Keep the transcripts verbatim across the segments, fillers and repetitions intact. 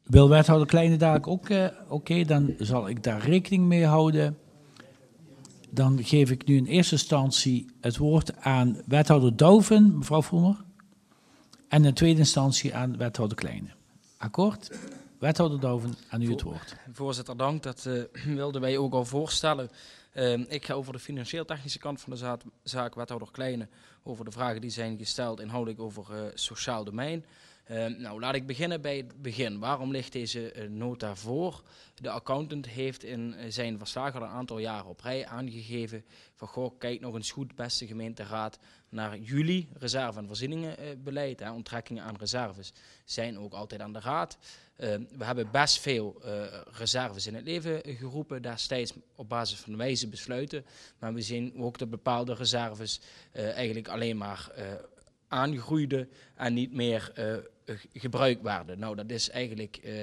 Wil wethouder Kleine dadelijk ook? Uh, Oké, okay, dan zal ik daar rekening mee houden. Dan geef ik nu in eerste instantie het woord aan wethouder Douwen, mevrouw Vollmer. En in tweede instantie aan wethouder Kleine. Akkoord? Wethouder Douwen, aan u het woord. Voorzitter, dank. Dat uh, wilden wij ook al voorstellen. Uh, ik ga over de financieel-technische kant van de zaak, zaak, wethouder Kleine, over de vragen die zijn gesteld, inhoudelijk over uh, sociaal domein. Uh, nou, laat ik beginnen bij het begin. Waarom ligt deze uh, nota voor? De accountant heeft in uh, zijn verslag al een aantal jaren op rij aangegeven van, goh, kijk nog eens goed, beste gemeenteraad, naar jullie reserve- en voorzieningenbeleid. Uh, onttrekkingen aan reserves zijn ook altijd aan de raad. Uh, we hebben best veel uh, reserves in het leven geroepen, destijds op basis van wijze besluiten. Maar we zien ook dat bepaalde reserves uh, eigenlijk alleen maar uh, aangroeiden en niet meer uh, gebruikt werden. Nou, dat is eigenlijk, uh,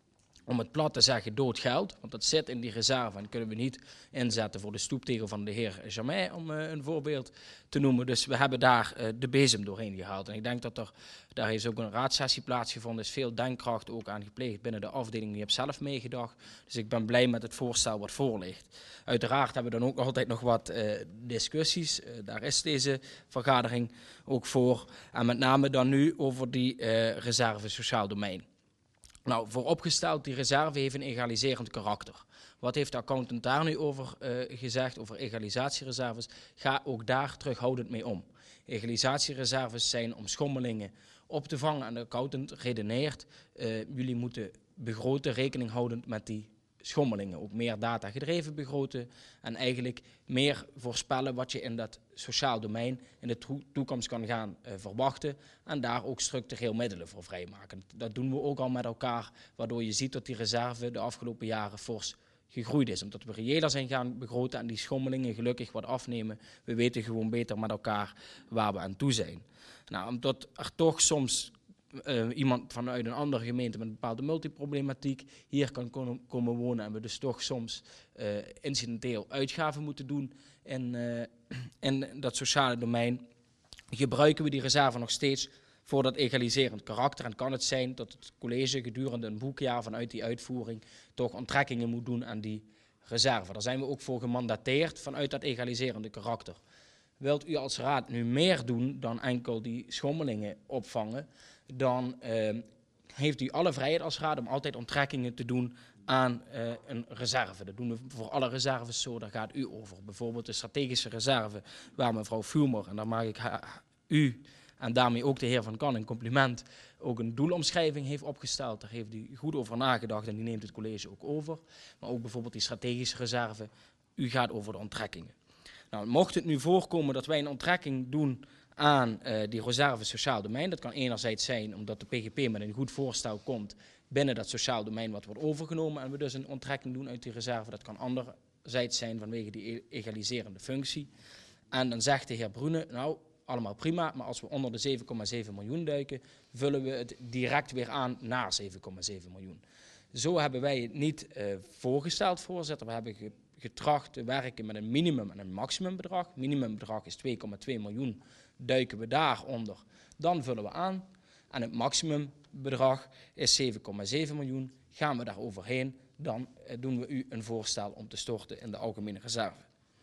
om het plat te zeggen, dood geld. Want dat zit in die reserve en kunnen we niet inzetten voor de stoeptegel van de heer Jamai, om uh, een voorbeeld te noemen. Dus we hebben daar uh, de bezem doorheen gehaald. En ik denk dat er, daar is ook een raadssessie plaatsgevonden, is veel denkkracht ook aan gepleegd binnen de afdeling. Die heb zelf meegedacht. Dus ik ben blij met het voorstel wat voor ligt. Uiteraard hebben we dan ook altijd nog wat uh, discussies. Uh, daar is deze vergadering ook voor. En met name dan nu over die uh, reserve sociaal domein. Nou, vooropgesteld, die reserve heeft een egaliserend karakter. Wat heeft de accountant daar nu over uh, gezegd, over egalisatiereserves? Ga ook daar terughoudend mee om. Egalisatiereserves zijn om schommelingen op te vangen en de accountant redeneert, uh, jullie moeten begroten, rekening houdend met die schommelingen. Ook meer data gedreven begroten en eigenlijk meer voorspellen wat je in dat sociaal domein in de to- toekomst kan gaan uh, verwachten en daar ook structureel middelen voor vrijmaken. Dat doen we ook al met elkaar, waardoor je ziet dat die reserve de afgelopen jaren fors gegroeid is. Omdat we reëler zijn gaan begroten en die schommelingen gelukkig wat afnemen. We weten gewoon beter met elkaar waar we aan toe zijn. Nou, omdat er toch soms Uh, iemand vanuit een andere gemeente met een bepaalde multiproblematiek hier kan kon, komen wonen en we dus toch soms uh, incidenteel uitgaven moeten doen in, uh, in dat sociale domein, gebruiken we die reserve nog steeds voor dat egaliserend karakter. En kan het zijn dat het college gedurende een boekjaar vanuit die uitvoering toch onttrekkingen moet doen aan die reserve. Daar zijn we ook voor gemandateerd vanuit dat egaliserende karakter. Wilt u als raad nu meer doen dan enkel die schommelingen opvangen, dan uh, heeft u alle vrijheid als raad om altijd onttrekkingen te doen aan uh, een reserve. Dat doen we voor alle reserves zo, daar gaat u over. Bijvoorbeeld de strategische reserve, waar mevrouw Vollmer, en daar maak ik ha- u en daarmee ook de heer Van Kan een compliment, ook een doelomschrijving heeft opgesteld. Daar heeft u goed over nagedacht en die neemt het college ook over. Maar ook bijvoorbeeld die strategische reserve, u gaat over de onttrekkingen. Nou, mocht het nu voorkomen dat wij een onttrekking doen aan uh, die reserve sociaal domein, dat kan enerzijds zijn omdat de P G P met een goed voorstel komt binnen dat sociaal domein wat wordt overgenomen en we dus een onttrekking doen uit die reserve. Dat kan anderzijds zijn vanwege die egaliserende functie. En dan zegt de heer Brune, nou, allemaal prima, maar als we onder de zeven komma zeven miljoen duiken, vullen we het direct weer aan naar zeven komma zeven miljoen. Zo hebben wij het niet uh, voorgesteld, voorzitter. We hebben ge- getracht te werken met een minimum en een maximumbedrag. Minimumbedrag is twee komma twee miljoen. Duiken we daaronder, dan vullen we aan. En het maximumbedrag is zeven komma zeven miljoen. Gaan we daar overheen, dan uh, doen we u een voorstel om te storten in de algemene reserve.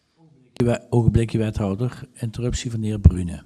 Ogenblikje, wethouder. Interruptie van de heer Brune.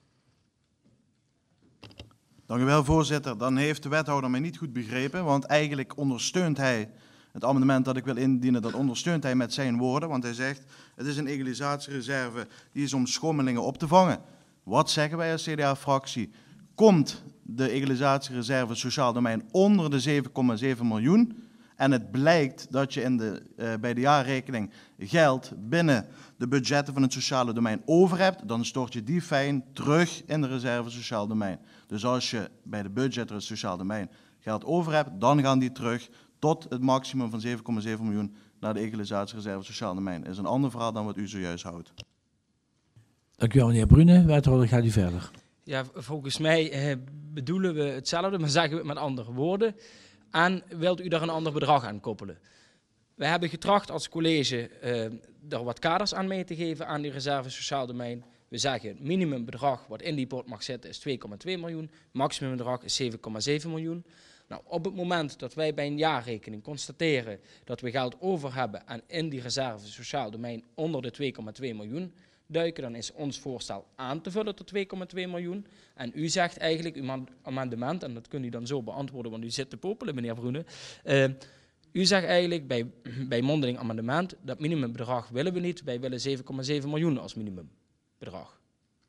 Dank u wel, voorzitter. Dan heeft de wethouder mij niet goed begrepen, want eigenlijk ondersteunt hij het amendement dat ik wil indienen, dat ondersteunt hij met zijn woorden, want hij zegt, het is een egalisatiereserve die is om schommelingen op te vangen. Wat zeggen wij als C D A-fractie? Komt de egalisatiereserve sociaal domein onder de zeven komma zeven miljoen en het blijkt dat je in de, uh, bij de jaarrekening geld binnen de budgetten van het sociale domein over hebt, dan stort je die fijn terug in de reserve sociaal domein. Dus als je bij de budgetten het sociaal domein geld over hebt, dan gaan die terug tot het maximum van zeven komma zeven miljoen naar de egalisatiereserve sociaal domein. Dat is een ander verhaal dan wat u zojuist houdt. Dank u wel, meneer Brune. Wethouder, gaat u verder. Ja, volgens mij eh, bedoelen we hetzelfde, maar zeggen we het met andere woorden. En wilt u daar een ander bedrag aan koppelen? We hebben getracht als college uh, er wat kaders aan mee te geven aan die reserve sociaal domein. We zeggen het minimumbedrag wat in die pot mag zitten is twee komma twee miljoen. Maximumbedrag is zeven komma zeven miljoen. Nou, op het moment dat wij bij een jaarrekening constateren dat we geld over hebben en in die reserve sociaal domein onder de twee komma twee miljoen duiken, dan is ons voorstel aan te vullen tot twee komma twee miljoen. En u zegt eigenlijk, uw amendement, en dat kunt u dan zo beantwoorden, want u zit te popelen, meneer Broene. Uh, u zegt eigenlijk bij, bij mondeling amendement, dat minimumbedrag willen we niet, wij willen zeven komma zeven miljoen als minimumbedrag.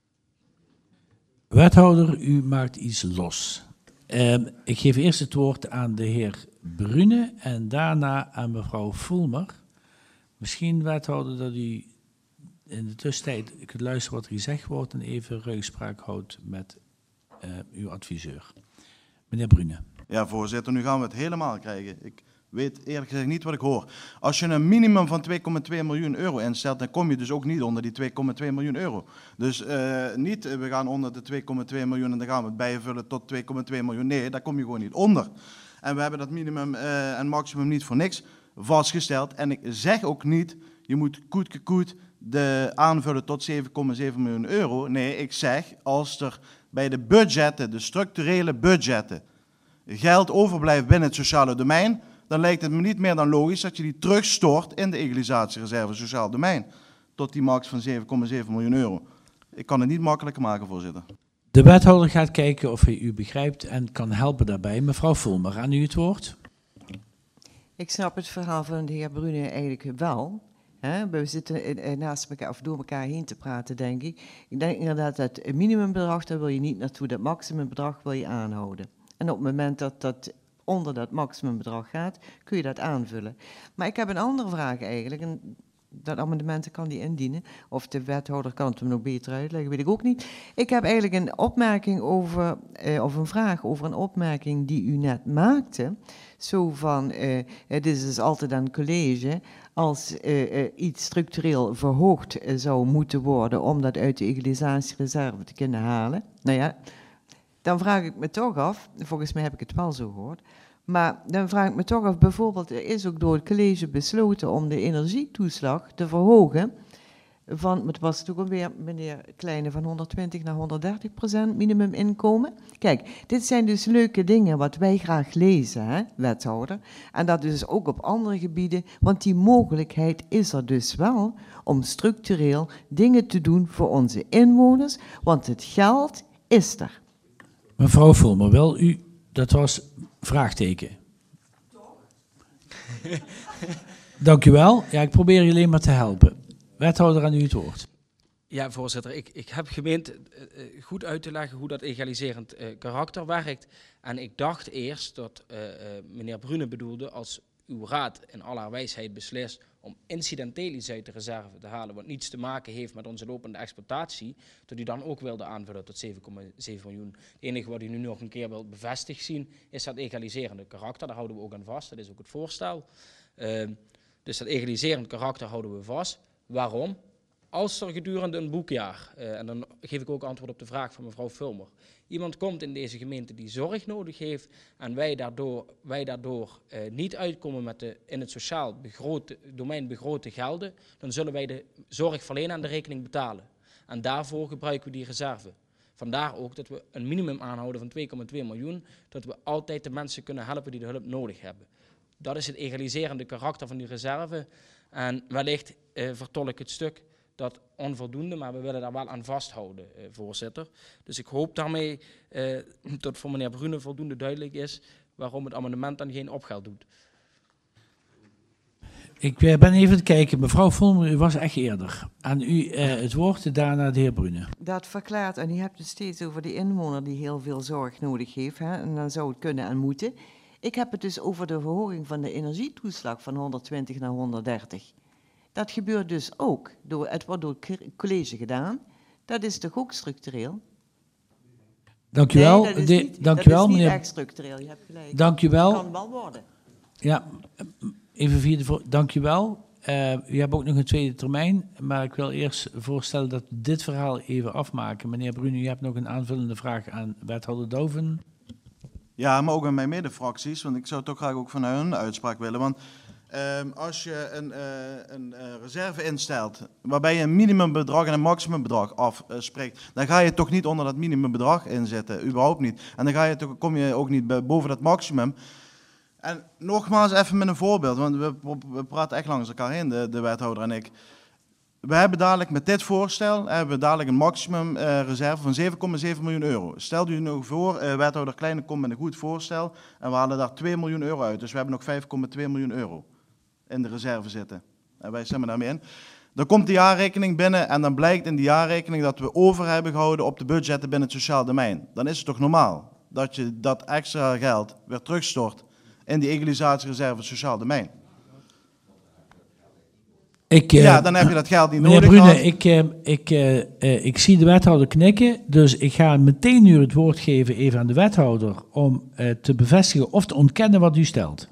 Wethouder, u maakt iets los. Uh, ik geef eerst het woord aan de heer Brune en daarna aan mevrouw Voelmer. Misschien, wethouder, dat u in de tussentijd kunt luisteren wat er gezegd wordt en even rugspraak houdt met uh, uw adviseur. Meneer Brune. Ja, voorzitter, nu gaan we het helemaal krijgen. Ik weet eerlijk gezegd niet wat ik hoor. Als je een minimum van twee komma twee miljoen euro instelt, dan kom je dus ook niet onder die twee komma twee miljoen euro. Dus uh, niet, uh, we gaan onder de twee komma twee miljoen en dan gaan we het bijvullen tot twee komma twee miljoen. Nee, daar kom je gewoon niet onder. En we hebben dat minimum uh, en maximum niet voor niks vastgesteld. En ik zeg ook niet, je moet koet koet de aanvullen tot zeven komma zeven miljoen euro. Nee, ik zeg, als er bij de budgetten, de structurele budgetten, geld overblijft binnen het sociale domein, dan lijkt het me niet meer dan logisch dat je die terugstort in de egalisatiereserve sociaal domein. Tot die max van zeven komma zeven miljoen euro. Ik kan het niet makkelijker maken, voorzitter. De wethouder gaat kijken of hij u begrijpt en kan helpen daarbij. Mevrouw Voelmer, aan u het woord. Ik snap het verhaal van de heer Brune eigenlijk wel. He, we zitten naast elkaar of door elkaar heen te praten, denk ik. Ik denk inderdaad dat het minimumbedrag, daar wil je niet naartoe. Dat maximumbedrag wil je aanhouden. En op het moment dat dat onder dat maximumbedrag gaat, kun je dat aanvullen. Maar ik heb een andere vraag eigenlijk. En dat amendement kan die indienen. Of de wethouder kan het hem nog beter uitleggen, weet ik ook niet. Ik heb eigenlijk een opmerking over, eh, of een vraag over een opmerking die u net maakte. Zo van, uh, dit is dus altijd aan het college, als uh, uh, iets structureel verhoogd uh, zou moeten worden om dat uit de egalisatiereserve te kunnen halen. Nou ja, dan vraag ik me toch af, volgens mij heb ik het wel zo gehoord, maar dan vraag ik me toch af, bijvoorbeeld, er is ook door het college besloten om de energietoeslag te verhogen van, het was toch alweer, meneer Kleine, van honderdtwintig naar honderddertig procent minimuminkomen. Kijk, dit zijn dus leuke dingen wat wij graag lezen, hè, wethouder. En dat dus ook op andere gebieden, want die mogelijkheid is er dus wel om structureel dingen te doen voor onze inwoners, want het geld is er. Mevrouw Voelmer, wel u, dat was vraagteken. Dank u wel. Ja, ik probeer je alleen maar te helpen. Wethouder, aan u het woord. Ja, voorzitter. Ik, ik heb gemeend uh, uh, goed uit te leggen hoe dat egaliserend uh, karakter werkt. En ik dacht eerst dat uh, uh, meneer Brune bedoelde als uw raad in al haar wijsheid beslist om incidenteel iets uit de reserve te halen wat niets te maken heeft met onze lopende exploitatie, dat u dan ook wilde aanvullen tot zeven komma zeven miljoen. Het enige wat u nu nog een keer wilt bevestigd zien is dat egaliserende karakter. Daar houden we ook aan vast. Dat is ook het voorstel. Uh, dus dat egaliserend karakter houden we vast. Waarom? Als er gedurende een boekjaar, uh, en dan geef ik ook antwoord op de vraag van mevrouw Fulmer, iemand komt in deze gemeente die zorg nodig heeft en wij daardoor, wij daardoor uh, niet uitkomen met de in het sociaal begrote, domein begrote gelden, dan zullen wij de zorgverlener aan de rekening betalen. En daarvoor gebruiken we die reserve. Vandaar ook dat we een minimum aanhouden van twee komma twee miljoen, dat we altijd de mensen kunnen helpen die de hulp nodig hebben. Dat is het egaliserende karakter van die reserve. En wellicht uh, vertolk ik het stuk dat onvoldoende, maar we willen daar wel aan vasthouden, uh, voorzitter. Dus ik hoop daarmee uh, dat voor meneer Brune voldoende duidelijk is waarom het amendement dan geen opgeld doet. Ik ben even aan het kijken. Mevrouw Voelmer, u was echt eerder. Aan u uh, het woord, daarna de heer Brune. Dat verklaart, en u hebt het steeds over die inwoner die heel veel zorg nodig heeft, hè, en dan zou het kunnen en moeten. Ik heb het dus over de verhoging van de energietoeslag van honderdtwintig naar honderddertig. Dat gebeurt dus ook, door, het wordt door het college gedaan. Dat is toch ook structureel? Dank u wel. Nee, dat is de, niet, dank dat u wel, is niet meneer. echt structureel, je hebt gelijk. Dank u wel. Dat kan wel worden. Ja, even via de voor, dank u wel. Uh, u hebt ook nog een tweede termijn, maar ik wil eerst voorstellen dat we dit verhaal even afmaken. Meneer Brune, u hebt nog een aanvullende vraag aan wethouder Doven. Ja, maar ook aan mijn medefracties, want ik zou toch graag ook van hun uitspraak willen. Want Um, als je een, uh, een uh, reserve instelt waarbij je een minimumbedrag en een maximumbedrag afspreekt, dan ga je toch niet onder dat minimumbedrag inzetten, überhaupt niet. En dan ga je toch, kom je ook niet boven dat maximum. En nogmaals even met een voorbeeld, want we, we praten echt langs elkaar heen, de, de wethouder en ik. We hebben dadelijk met dit voorstel hebben we dadelijk een maximum uh, reserve van zeven komma zeven miljoen euro. Stel u nou voor, uh, wethouder Kleine komt met een goed voorstel en we halen daar twee miljoen euro uit. Dus we hebben nog vijf komma twee miljoen euro in de reserve zitten. En wij stemmen daarmee in. Dan komt de jaarrekening binnen en dan blijkt in die jaarrekening dat we over hebben gehouden op de budgetten binnen het sociaal domein. Dan is het toch normaal dat je dat extra geld weer terugstort in die egalisatiereserve sociaal domein. Ik, uh, ja, dan heb je dat geld niet meneer nodig. Brune, gehad. ik, uh, ik, uh, uh, ik zie de wethouder knikken, dus ik ga meteen nu het woord geven even aan de wethouder om uh, te bevestigen of te ontkennen wat u stelt.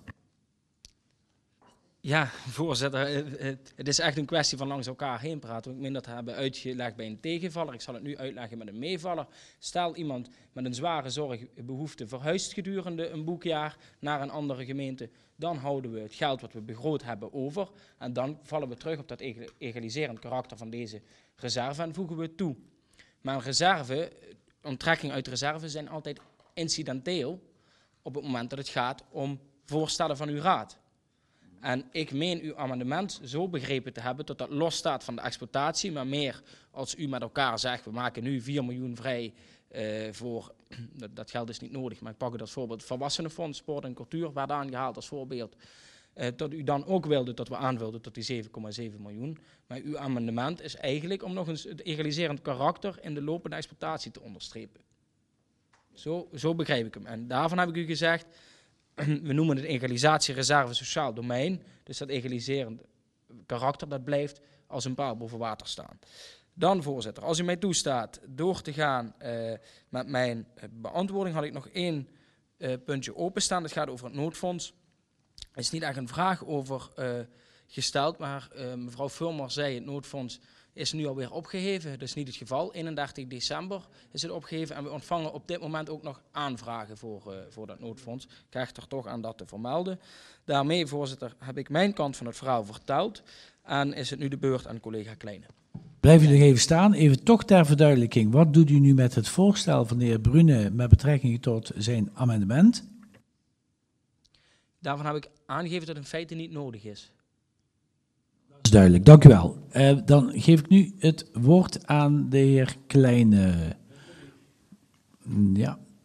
Ja, voorzitter, het, het is echt een kwestie van langs elkaar heen praten. Ik meen dat hebben uitgelegd bij een tegenvaller. Ik zal het nu uitleggen met een meevaller. Stel iemand met een zware zorgbehoefte verhuist gedurende een boekjaar naar een andere gemeente. Dan houden we het geld wat we begroot hebben over. En dan vallen we terug op dat egaliserend karakter van deze reserve en voegen we het toe. Maar een reserve, onttrekking uit reserve zijn altijd incidenteel op het moment dat het gaat om voorstellen van uw raad. En ik meen uw amendement zo begrepen te hebben dat dat losstaat van de exploitatie, maar meer als u met elkaar zegt, we maken nu vier miljoen vrij uh, voor, dat, dat geld is niet nodig, maar ik pak het als voorbeeld, het Volwassenenfonds, Sport en Cultuur, werd aangehaald als voorbeeld, uh, dat u dan ook wilde dat we aanvulden tot die zeven komma zeven miljoen. Maar uw amendement is eigenlijk om nog eens het egaliserend karakter in de lopende exploitatie te onderstrepen. Zo, zo begrijp ik hem. En daarvan heb ik u gezegd, we noemen het egalisatiereserve sociaal domein. Dus dat egaliserende karakter, dat blijft als een paal boven water staan. Dan, voorzitter, als u mij toestaat door te gaan uh, met mijn beantwoording, had ik nog één uh, puntje openstaan. Dat gaat over het noodfonds. Er is niet echt een vraag over uh, gesteld, maar uh, mevrouw Fulmer zei het noodfonds is nu alweer opgeheven. Dat is niet het geval. eenendertig december is het opgeheven en we ontvangen op dit moment ook nog aanvragen voor, uh, voor dat noodfonds. Ik hecht er toch aan dat te vermelden. Daarmee, voorzitter, heb ik mijn kant van het verhaal verteld en is het nu de beurt aan collega Kleine. Blijf u nog even staan. Even toch ter verduidelijking. Wat doet u nu met het voorstel van de heer Brune met betrekking tot zijn amendement? Daarvan heb ik aangegeven dat het in feite niet nodig is. Dat is duidelijk, dank u wel. Uh, dan geef ik nu het woord aan de heer Kleine. Ja.